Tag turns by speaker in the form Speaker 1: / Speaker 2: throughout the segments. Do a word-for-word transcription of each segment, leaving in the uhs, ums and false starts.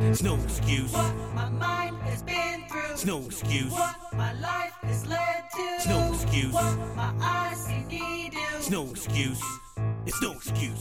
Speaker 1: It's no excuse.
Speaker 2: What my mind has been through.
Speaker 1: It's no excuse.
Speaker 2: What my life has led to.
Speaker 1: It's no excuse.
Speaker 2: What my eyes see me do.
Speaker 1: It's no excuse. It's no excuse.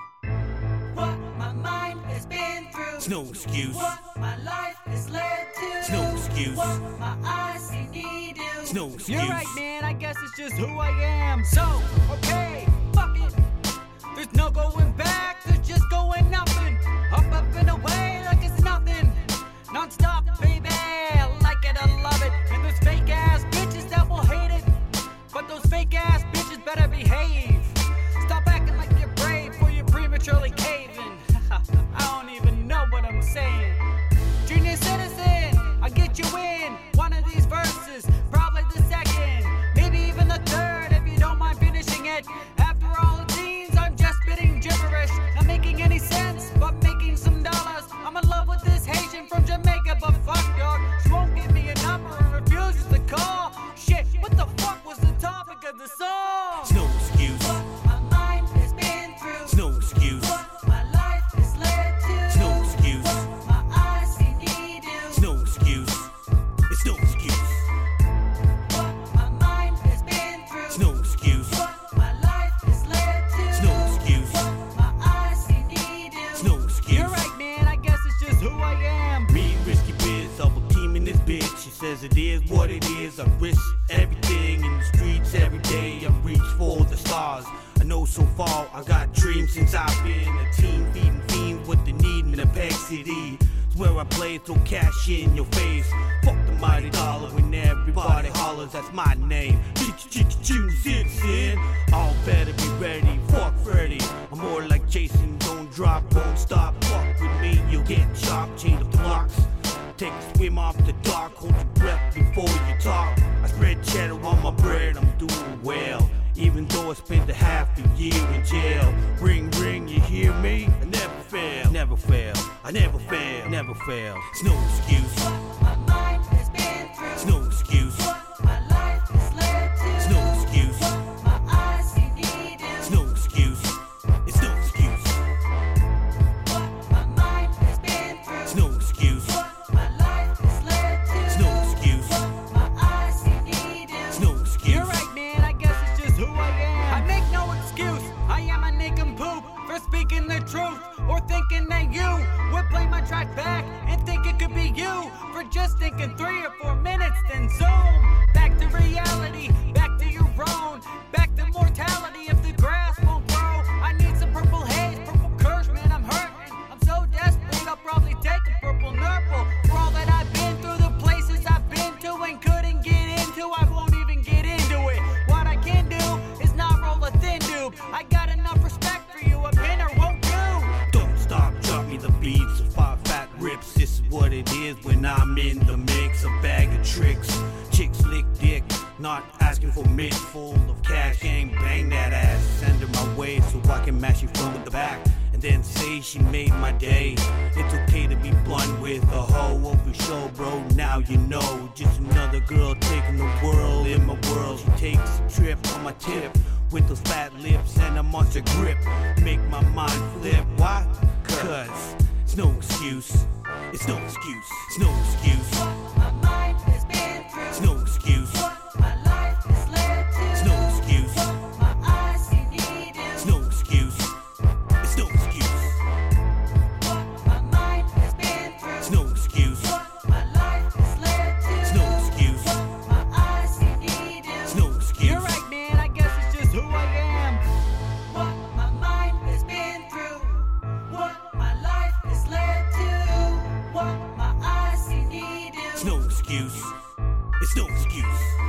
Speaker 2: What my mind has been through.
Speaker 1: It's no excuse.
Speaker 2: What my life has led to.
Speaker 1: It's no excuse.
Speaker 2: What my eyes see me do.
Speaker 1: It's no excuse.
Speaker 3: You're right, man. I guess it's just who I am. So, okay, fuck it. There's no going back. There's just going nothing. Up, up and away like it's nothing. Non-stop, baby. I like it, I love it. And there's fake ass bitches that will hate it. But those fake ass bitches better behave. Stop acting like you're brave before you're prematurely caving. I don't even know what I'm saying. Junior citizen, I'll get you in one of these verses, probably the second, maybe even the third if you don't mind finishing it. After all it seems, I'm just spitting gibberish, not making any sense, but making some dollars. I'm in love with this Haitian from Jamaica, but fuck dog, she won't give me a number and refuses to call. Shit, what the fuck was the topic of the song?
Speaker 1: It's no excuse.
Speaker 2: What my mind has been through.
Speaker 1: It's no excuse.
Speaker 2: What my life has led to.
Speaker 1: It's no excuse.
Speaker 2: What my eyes see me do.
Speaker 1: It's no excuse. It's no excuse.
Speaker 2: What my mind has been through.
Speaker 1: It's no excuse.
Speaker 2: What my life has led to.
Speaker 1: It's no excuse.
Speaker 2: What my eyes see me do.
Speaker 1: It's no excuse.
Speaker 3: You're right, man. I guess it's just who I am.
Speaker 1: Me and Risky Biz, double teaming this bitch. She says it is what it is. I risk everything in the streets every day. I reach for the stars. I know so far I got dreams since I've been a teen, feeding fiends with the need in the Peg City. It's where I play, throw cash in your face. Fuck the mighty dollar when everybody hollers. That's my name. Junior citizen. All better be ready. Fuck Freddy. I'm more like Jason. Don't drop, won't stop. Fuck with me, you'll get chopped. Change up the blocks. Take a swim off the dock, hold your breath before you talk. I spread cheddar on my bread, I'm doing well. Even though I spent a half a year in jail. Ring, ring, you hear me? I never fail, never fail, I never fail, never fail. It's no excuse.
Speaker 2: What my mind has been through.
Speaker 1: It's no excuse.
Speaker 2: What my life has led to.
Speaker 1: It's no excuse.
Speaker 2: What my eyes see me do.
Speaker 1: It's no excuse. It's no excuse.
Speaker 2: What my mind has been through.
Speaker 1: It's no excuse.
Speaker 2: What my life has led to.
Speaker 1: It's no excuse.
Speaker 2: What my eyes see me do.
Speaker 1: It's no excuse.
Speaker 3: You're right, man. I guess it's just who I am. I make no excuse. I am a nincompoop for speaking the truth or thinking that you would play my track back and think it could be you for just thinking three or four minutes. Then zoom back to reality, back to your own, back to mortality. If the grass won't grow, I need some purple haze, purple curse, man. I'm hurting. I'm so desperate. I'll probably take a purple nurple for all that I've been through, the places I've been to and couldn't get into. I won't even get into it. What I can do is not roll a thin dude. I got enough respect for you. A pinner won't do.
Speaker 1: Don't stop, drop me the beats of five fat rips. This is what it is when I'm in the mix. A bag of tricks, chicks lick dick, not asking for mitts full of cash. Gang bang that ass, send her my way so I can mash you from the back. And then say she made my day. It's okay to be blunt with a hoe over show, bro. Now you know, just another girl taking the world in my world. She takes a trip on my tip with those fat lips and a monster grip. Make my mind flip. Why? Cause it's no excuse. It's no excuse. It's no excuse.
Speaker 2: What my mind has been through.
Speaker 1: It's no excuse.
Speaker 2: What my life has led to.
Speaker 1: It's no excuse.
Speaker 2: What my eyes see me do.
Speaker 1: It's no excuse. It's no excuse.
Speaker 2: What my mind has been through.
Speaker 1: It's no excuse.
Speaker 2: What my life has led to.
Speaker 1: It's no excuse.
Speaker 2: What my eyes see me do.
Speaker 1: It's no excuse.
Speaker 3: You're right, man. I guess it's just who I am.
Speaker 2: What my mind has been through. What my life has led to. What my eyes see me do.
Speaker 1: It's no excuse. It's no excuse.